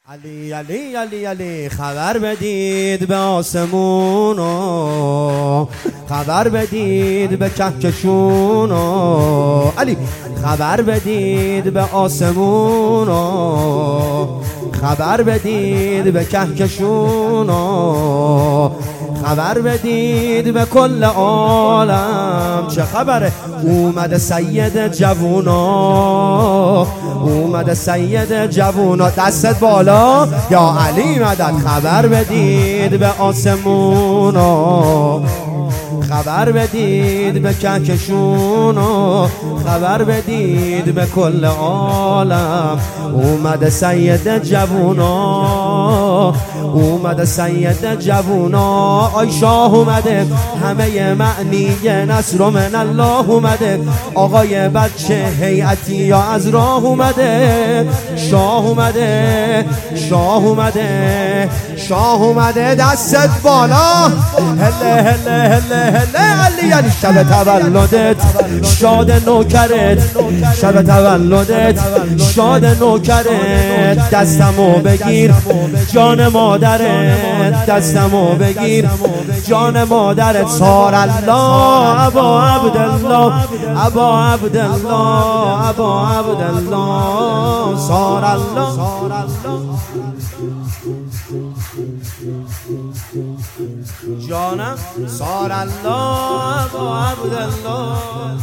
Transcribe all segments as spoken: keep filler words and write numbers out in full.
علی علی علی علی خبر بدید به آسمونو، خبر بدید به کهکشونو. علی خبر بدید به آسمونو، خبر بدید به کهکشونو، خبر بدید به کل عالم. چه خبره؟ اومده سید جوونا، اومده سید جوونا. دستت بالا یا علی مدد. خبر بدید به آسمونو، خبر بدید به کهکشونو، خبر بدید به کل عالم. اومده سید جوونا، اومده سید جوونا. آی شاه اومده، همه معنی نصر من الله اومده. آقای بچه هیئتی یا از راه اومده. شاه اومده، شاه اومده، شاه اومده. دستت بالا هله هله هله هله. علی علی شب تولدت شاد نوکرت، شب تولدت شاد نوکرت. دستمو بگیر جان مادرت، دستمو بگیر جان مادرت. سار الله ابا عبدالله، ابا عبدالله، ابا عبدالله. سار الله جانم، سار الله ابا عبدالله.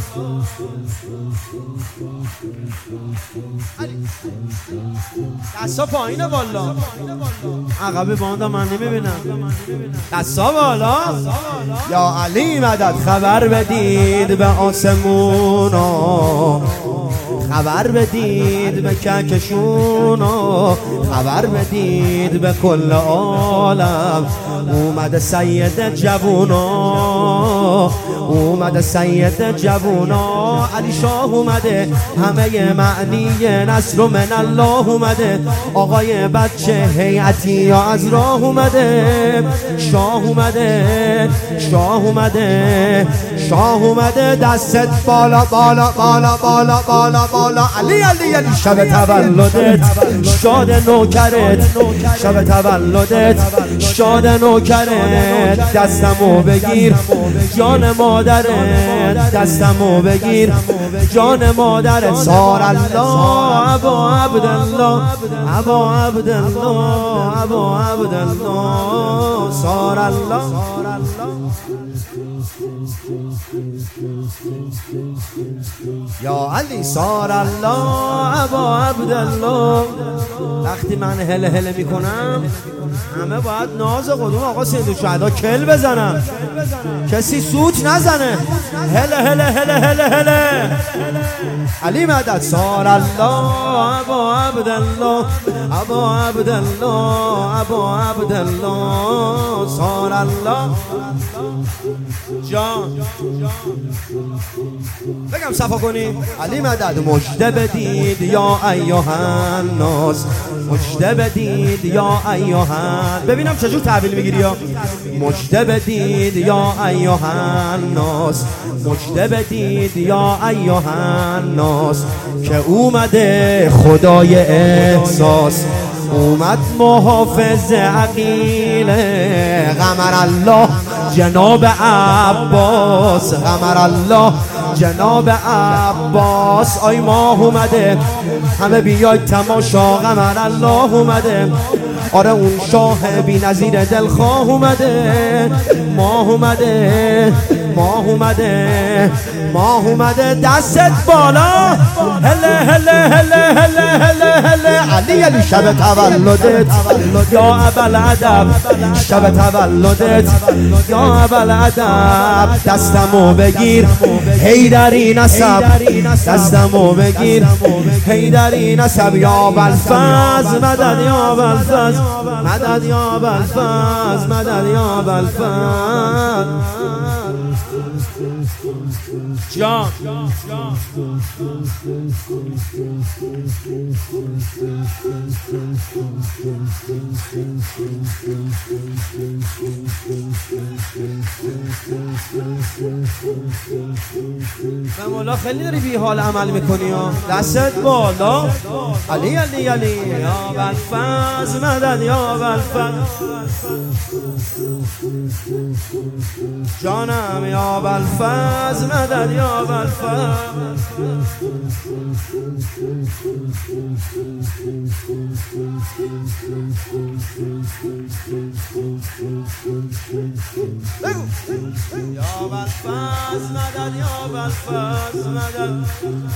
دستا پایینه بالا، عقب باندا من نمیبینم. دستا بالا یا علی مدد. خبر بدید به آسمونو، خبر بدید به کهکشونو، خبر بدید به کل عالم. اومده سید جوونا، اومده سید جوونا. علی شاه اومده، همه معنی نصر من الله اومده. آقای بچه هیئتی یا از راه اومده. شاه اومده، شاه اومده، شاه اومده. دستت بالا بالا بالا بالا بالا بالا. علی علی علی شب تولدت شاد نوکرت، شب تولدت شاد نوکرت. دستمو بگیر جان مادرت، دستمو بگیر جان مادرت. سار الله ابا عبدالله، ابا عبدالله، ابا عبدالله. سار الله یا علی. سار الله ابا عبدالله. وقتی من هله هله میکنم همه باید ناز قدوم آقا سید الشهدا کل بزنم، کسی سوت نزنه. هله هله هله هله هله. علی مدد. سار الله ابا عبدالله، ابا عبدالله، ابا عبدالله. سار الله جان بگم صفا کنی. علی مدد. مجده بدید یا ایها الناس، مجده بدید یا ایها. ببینم چجور تحویل میگیری. یا مجده بدید یا ایها الناس، مجده بدید یا ایها الناس. که اومده خدای احساس، اومد محافظ عقیل. قمر الله جناب عباس، قمر الله جناب عباس. آی ماه اومده، همه بیاید تماشا. قمر الله اومده، آره اون شاه بی نظیر دلخواه اومده. ماه اومده، ماه اومده، ماه اومده. دستت بالا هله هله هله هله هله هله. علی علی شب تولدت یا ابوالادب، شب تولدت یا ابوالادب. دستمو بگیر حیدری نسب، دستمو بگیر حیدری نسب. یا ابوالفضل مدد، یا ابوالفضل مدد، یا ابوالفضل مدد، یا ابوالفضل. جان و مولا خیلی داری بی حال عمل میکنی ها، دستت بالا. علی علی علی یا بلفز مدد یا بلفز جانم یا بلفز مدد یا بلفز یا بلفز مدد یا بلفز مدد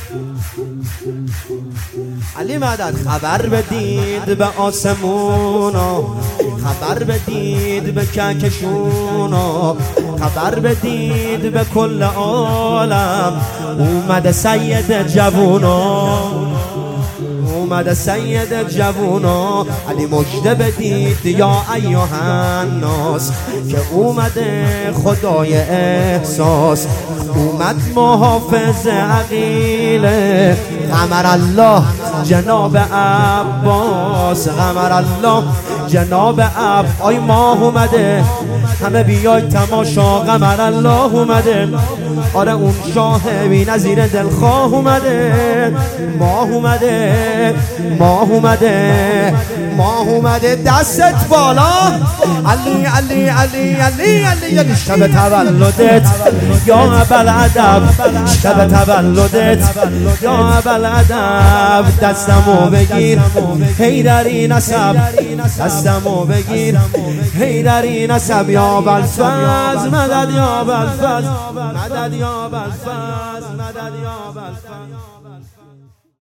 علی مدد. خبر بدید به آسمونا، خبر بدید به کهکشونا، خبر بدید به کل عالم اومده سید جوونا، اومده سید جوونا. علی مجده بدید یا ایها الناس که اومده خدای احساس، اومد محافظ عقیله قمر الله جناب عباس، قمر الله جناب عب. آی ماه اومده همه بیای تماشا، قمر الله اومده. آره اون شاه بی نظیر دلخواه اومده، ماه اومده ماه اومده ماه اومده. دستت بالا علی علی علی علی علی علی. شب تولدت یا ابوالادب، شب تولدت یا ابوالادب. دستمو بگیر حیدری نسب، دستمو بگیر حیدری نسب. یا بلفز مدد یا بلفز مدد یا بلفز مدد یا بلفز.